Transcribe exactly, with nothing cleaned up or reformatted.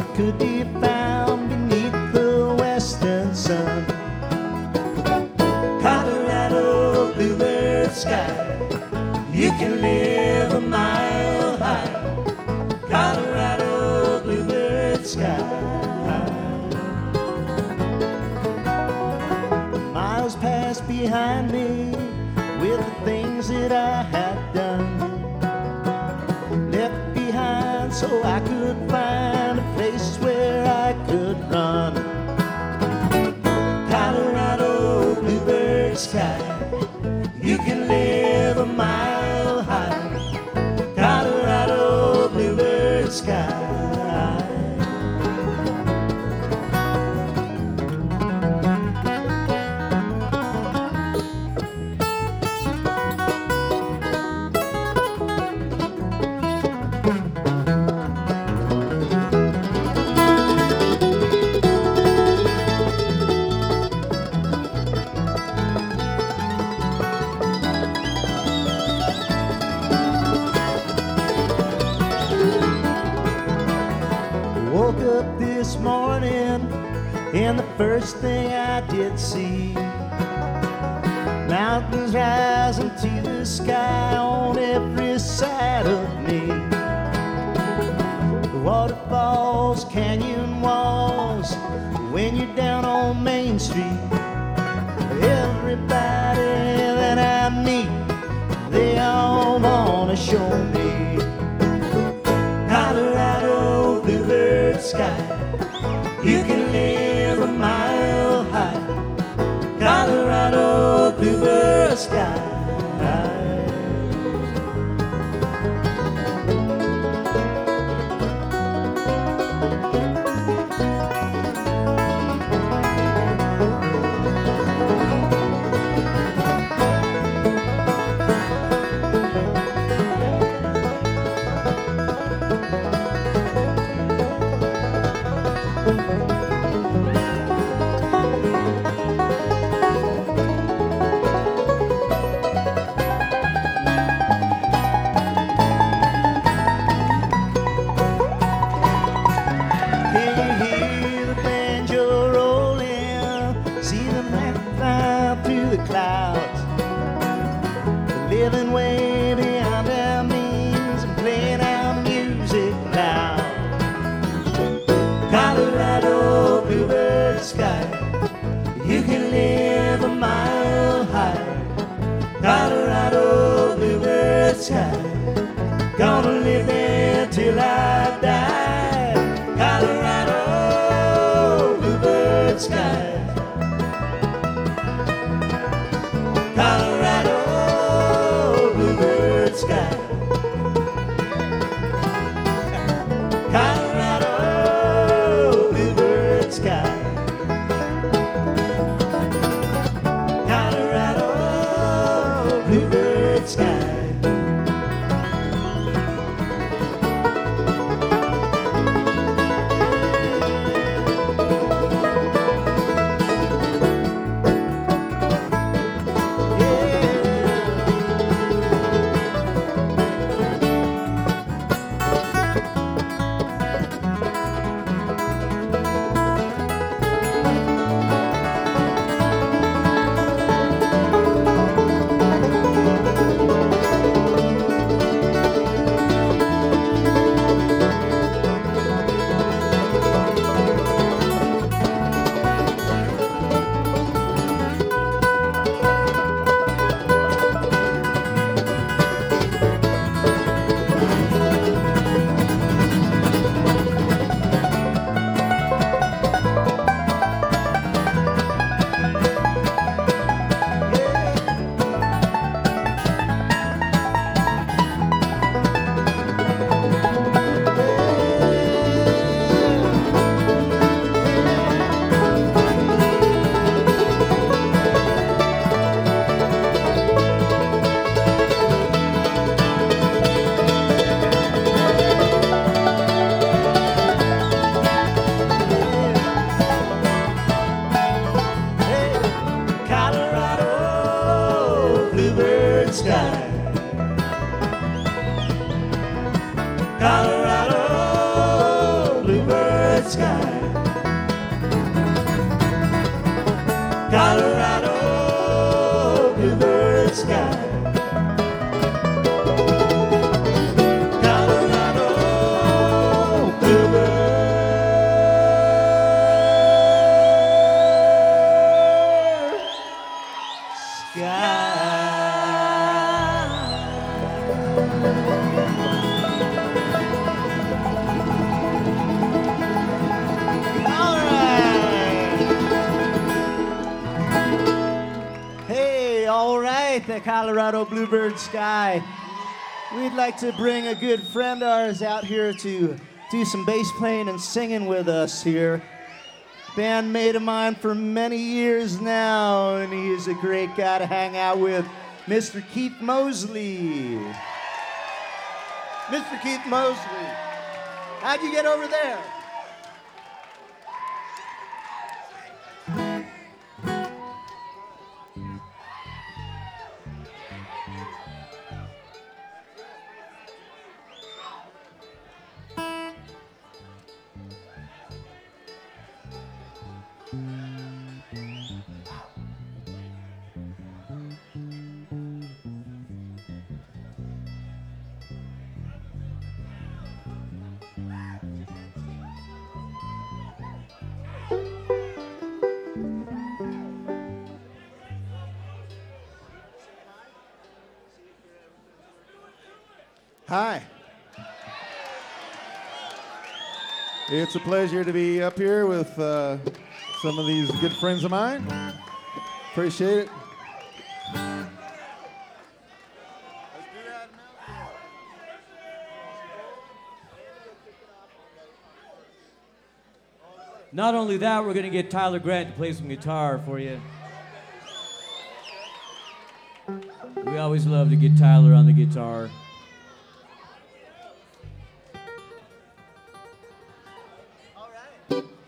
what could be found beneath the western sun? Colorado bluebird sky, you can live a mile high. Colorado bluebird sky. Miles pass behind me with the things that I had done, left behind so I could find a place where I could run. Colorado bluebird sky, you can live a mile high. Colorado bluebird sky. Woke up this morning and the first thing I did see, mountains rising to the sky on every side of me. Waterfalls, canyon walls, when you're down on Main Street. Everybody that I meet, they all wanna show me Colorado bluebird sky, you can live a mile high. Colorado bluebird sky. Clouds, living way beyond our means and playing our music loud. Colorado bluebird sky, you can live a mile high. Colorado bluebird sky, gonna live there till I die. Colorado bluebird sky. Colorado bluebird sky. bluebird sky. Colorado bluebird sky. Colorado bluebird sky. All right, the Colorado bluebird sky. We'd like to bring a good friend of ours out here to do some bass playing and singing with us here. Bandmate of mine for many years now, and he is a great guy to hang out with, Mister Keith Mosley. Mister Keith Mosley, how'd you get over there? Hi. It's a pleasure to be up here with uh, some of these good friends of mine. Appreciate it. Not only that, we're going to get Tyler Grant to play some guitar for you. We always love to get Tyler on the guitar. All right.